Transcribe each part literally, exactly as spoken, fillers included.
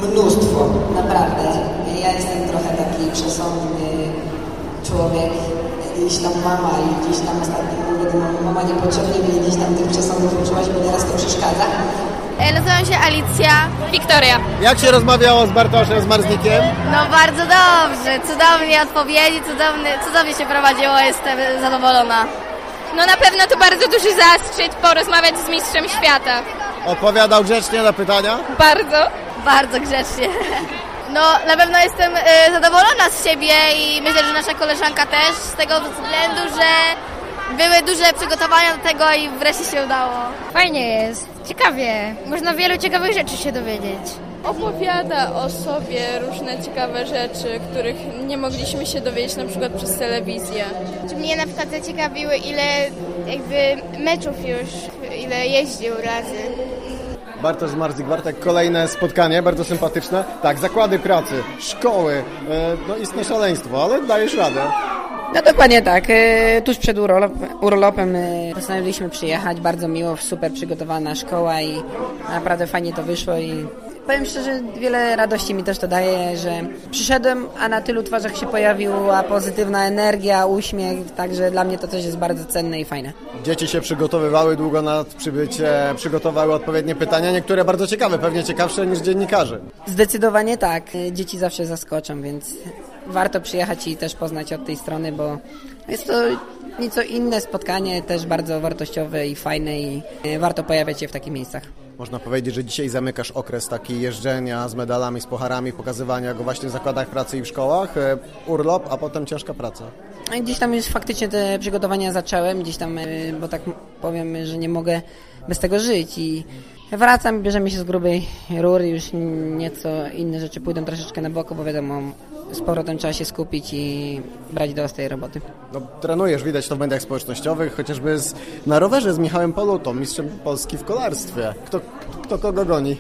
Mnóstwo, naprawdę. Ja jestem trochę taki przesądny człowiek. Gdzieś tam mama i gdzieś tam ostatnio mówię, no, mama niepotrzebnie mi gdzieś tam tych przesądów uczyłaś, bo nieraz to przeszkadza. E, nazywam się Alicja. Wiktoria. Jak się rozmawiało z Bartoszem, z Marznikiem? No bardzo dobrze, cudownie odpowiedzi, cudownie, cudownie się prowadziło, jestem zadowolona. No na pewno to bardzo duży zaszczyt porozmawiać z mistrzem świata. Odpowiadał grzecznie na pytania? Bardzo. Bardzo grzecznie. No na pewno jestem y, zadowolona z siebie i myślę, że nasza koleżanka też, z tego względu, że były duże przygotowania do tego i wreszcie się udało. Fajnie jest, ciekawie, można wielu ciekawych rzeczy się dowiedzieć. Opowiada o sobie różne ciekawe rzeczy, których nie mogliśmy się dowiedzieć na przykład przez telewizję. Mnie na przykład zaciekawiły, ile jakby meczów już, ile jeździł razy. Bartosz Marzik, Bartek, kolejne spotkanie, bardzo sympatyczne. Tak, zakłady pracy, szkoły, e, no istne szaleństwo, ale dajesz radę. No dokładnie tak. Tuż przed urlop, urlopem postanowiliśmy przyjechać. Bardzo miło, super przygotowana szkoła i naprawdę fajnie to wyszło i powiem szczerze, wiele radości mi też to daje, że przyszedłem, a na tylu twarzach się pojawiła pozytywna energia, uśmiech, także dla mnie to też jest bardzo cenne i fajne. Dzieci się przygotowywały długo na przybycie, przygotowały odpowiednie pytania, niektóre bardzo ciekawe, pewnie ciekawsze niż dziennikarze. Zdecydowanie tak. Dzieci zawsze zaskoczą, więc warto przyjechać i też poznać od tej strony, bo jest to nieco inne spotkanie, też bardzo wartościowe i fajne i warto pojawiać się w takich miejscach. Można powiedzieć, że dzisiaj zamykasz okres taki jeżdżenia z medalami, z pucharami, pokazywania go właśnie w zakładach pracy i w szkołach, urlop, a potem ciężka praca. Gdzieś tam już faktycznie te przygotowania zacząłem, gdzieś tam, bo tak powiem, że nie mogę bez tego żyć i wracam, bierzemy się z grubej rury, już nieco inne rzeczy pójdą troszeczkę na boku, bo wiadomo, z powrotem trzeba się skupić i brać do ostrej roboty. No, trenujesz, widać to w mediach społecznościowych, chociażby z, na rowerze z Michałem Polutą, mistrzem Polski w kolarstwie. Kto, kto kogo goni?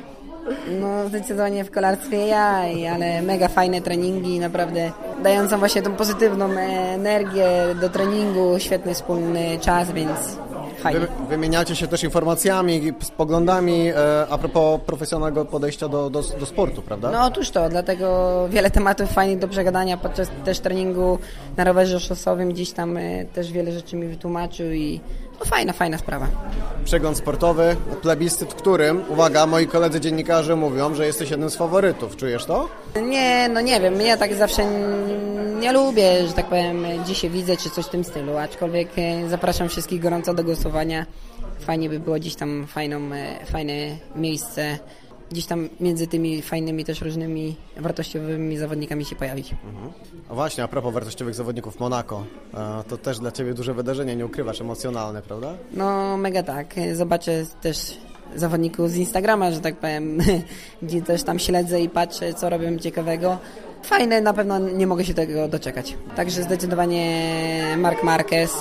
No zdecydowanie w kolarstwie ja, ale mega fajne treningi, naprawdę dającą właśnie tą pozytywną energię do treningu, świetny wspólny czas, więc fajnie. Wy, wymieniacie się też informacjami, poglądami e, a propos profesjonalnego podejścia do, do, do sportu, prawda? No otóż to, dlatego wiele tematów fajnych do przegadania podczas też treningu na rowerze szosowym, gdzieś tam e, też wiele rzeczy mi wytłumaczył i no fajna, fajna sprawa. Przegląd sportowy, plebiscyt, którym, uwaga, moi koledzy dziennikarze mówią, że jesteś jednym z faworytów. Czujesz to? Nie, no nie wiem, ja tak zawsze nie lubię, że tak powiem, gdzie się widzę, czy coś w tym stylu, aczkolwiek zapraszam wszystkich gorąco do głosowania. Fajnie by było gdzieś tam fajną, fajne miejsce, gdzieś tam między tymi fajnymi też różnymi wartościowymi zawodnikami się pojawić. Mhm. A właśnie, a propos wartościowych zawodników, Monako, to też dla Ciebie duże wydarzenie, nie ukrywasz, emocjonalne, prawda? No mega tak, zobaczę też zawodników z Instagrama, że tak powiem, gdzie też tam śledzę i patrzę, co robią ciekawego. Fajne, na pewno nie mogę się tego doczekać. Także zdecydowanie Marc Marquez.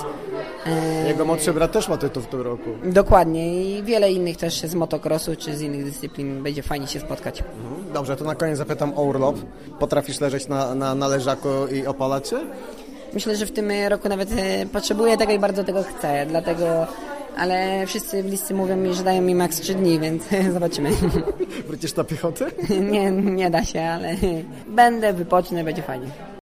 Jego młodszy brat też ma tytuł w tym roku. Dokładnie i wiele innych też z motocrossu czy z innych dyscyplin będzie fajnie się spotkać. Dobrze, to na koniec zapytam o urlop. Potrafisz leżeć na, na, na leżaku i opalać się? Myślę, że w tym roku nawet potrzebuję tego i bardzo tego chcę, dlatego, ale wszyscy bliscy mówią mi, że dają mi maks trzy dni, więc zobaczymy. Wrócisz na piechotę? Nie, nie da się, ale będę, wypocznę, będzie fajnie.